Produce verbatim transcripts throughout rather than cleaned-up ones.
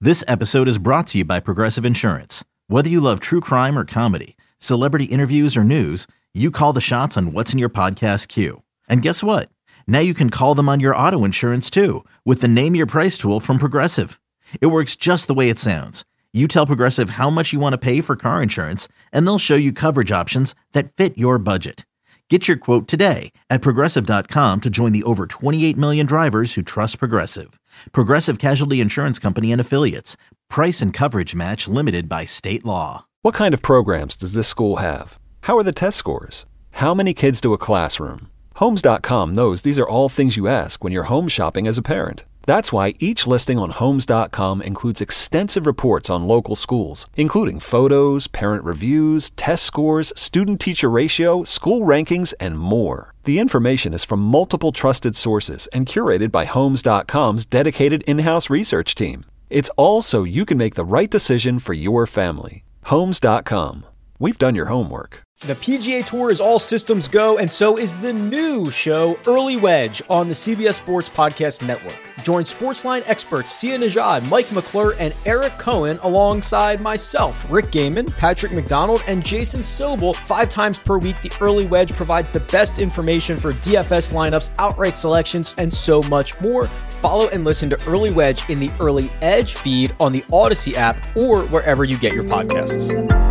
This episode is brought to you by Progressive Insurance. Whether you love true crime or comedy, celebrity interviews or news, you call the shots on what's in your podcast queue. And guess what? Now you can call them on your auto insurance too with the Name Your Price tool from Progressive. It works just the way it sounds. You tell Progressive how much you want to pay for car insurance, and they'll show you coverage options that fit your budget. Get your quote today at Progressive dot com to join the over twenty-eight million drivers who trust Progressive. Progressive Casualty Insurance Company and Affiliates. Price and coverage match limited by state law. What kind of programs does this school have? How are the test scores? How many kids to a classroom? Homes dot com knows these are all things you ask when you're home shopping as a parent. That's why each listing on Homes dot com includes extensive reports on local schools, including photos, parent reviews, test scores, student-teacher ratio, school rankings, and more. The information is from multiple trusted sources and curated by Homes dot com's dedicated in-house research team. It's all so you can make the right decision for your family. Homes dot com. We've done your homework. The P G A Tour is all systems go, and so is the new show, Early Wedge, on the C B S Sports Podcast Network. Join Sportsline experts Sia Nejad, Mike McClure, and Eric Cohen alongside myself, Rick Gaiman, Patrick McDonald, and Jason Sobel. Five times per week, the Early Wedge provides the best information for D F S lineups, outright selections, and so much more. Follow and listen to Early Wedge in the Early Edge feed on the Odyssey app or wherever you get your podcasts.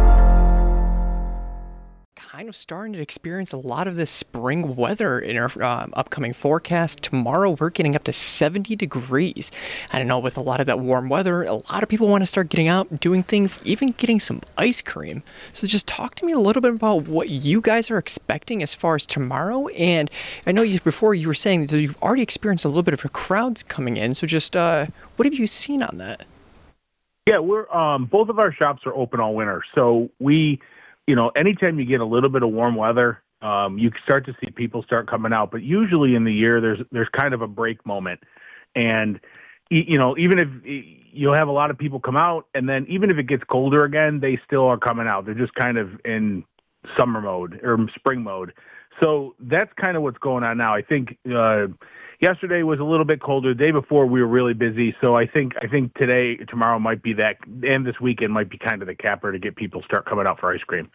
Kind of starting to experience a lot of this spring weather in our um, upcoming forecast. Tomorrow we're getting up to seventy degrees. I don't know, with a lot of that warm weather, a lot of people want to start getting out, doing things, even getting some ice cream. So just talk to me a little bit about what you guys are expecting as far as tomorrow. And I know you before you were saying that you've already experienced a little bit of crowds coming in. So just uh, what have you seen on that? Yeah, we're um, both of our shops are open all winter, so we. You know, anytime you get a little bit of warm weather, um, you start to see people start coming out. But usually in the year, there's there's kind of a break moment. And, you know, even if you'll have a lot of people come out, and then even if it gets colder again, they still are coming out. They're just kind of in summer mode or spring mode. So that's kind of what's going on now. I think uh, yesterday was a little bit colder. The day before we were really busy. So I think I think today, tomorrow might be that, and this weekend might be kind of the capper to get people start coming out for ice cream.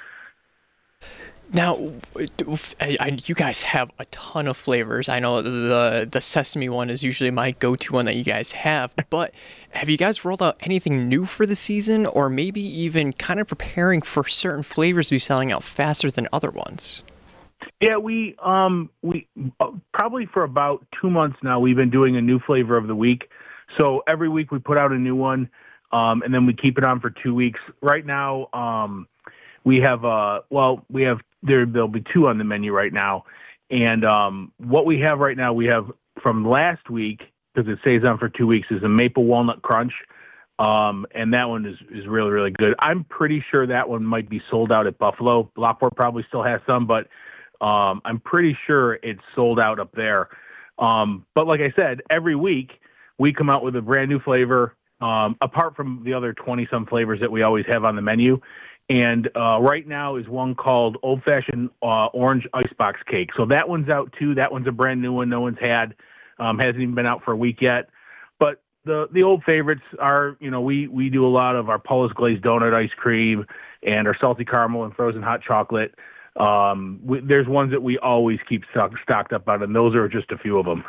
Now, I, I, you guys have a ton of flavors. I know the the sesame one is usually my go-to one that you guys have, but have you guys rolled out anything new for the season, or maybe even kind of preparing for certain flavors to be selling out faster than other ones? Yeah, we um we uh, probably for about two months now we've been doing a new flavor of the week. So every week we put out a new one, um, and then we keep it on for two weeks. Right now, um, we have uh well we have there there'll be two on the menu right now, and um, what we have right now we have from last week because it stays on for two weeks is a maple walnut crunch, um, and that one is is really really good. I'm pretty sure that one might be sold out at Buffalo. Lockport probably still has some, but Um, I'm pretty sure it's sold out up there. Um, but like I said, every week we come out with a brand new flavor, um, apart from the other twenty-some flavors that we always have on the menu. And uh, right now is one called Old Fashioned uh, Orange Icebox Cake. So that one's out too. That one's a brand new one. No one's had, um, hasn't even been out for a week yet. But the the old favorites are, you know, we, we do a lot of our Paula's Glazed Donut ice cream and our salty caramel and frozen hot chocolate. Um, we, there's ones that we always keep stock, stocked up on, and those are just a few of them.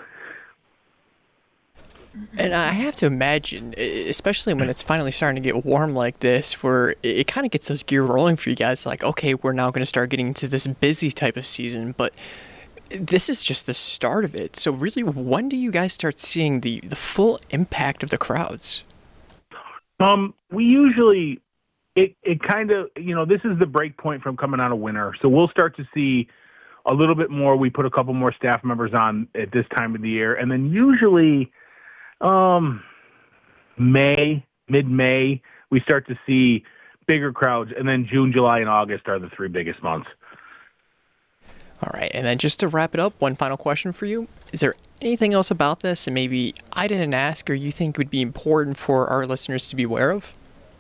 And I have to imagine, especially when it's finally starting to get warm like this, where it, it kind of gets those gear rolling for you guys, like, okay, we're now going to start getting into this busy type of season, but this is just the start of it. So really, when do you guys start seeing the, the full impact of the crowds? Um, we usually... It it kind of, you know, this is the break point from coming out of winter. So we'll start to see a little bit more. We put a couple more staff members on at this time of the year. And then usually um, May, mid-May, we start to see bigger crowds. And then June, July, and August are the three biggest months. All right. And then just to wrap it up, one final question for you. Is there anything else about this and maybe I didn't ask or you think would be important for our listeners to be aware of?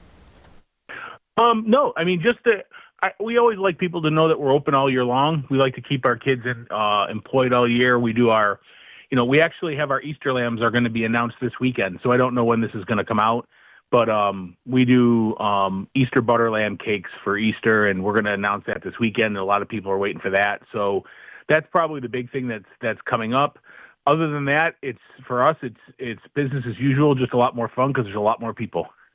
Um, no, I mean, just to, I, we always like people to know that we're open all year long. We like to keep our kids in, uh, employed all year. We do our, you know, we actually have our Easter lambs are going to be announced this weekend. So I don't know when this is going to come out. But um, we do um, Easter butter lamb cakes for Easter, and we're going to announce that this weekend. And a lot of people are waiting for that. So that's probably the big thing that's that's coming up. Other than that, it's for us, it's it's business as usual, just a lot more fun because there's a lot more people.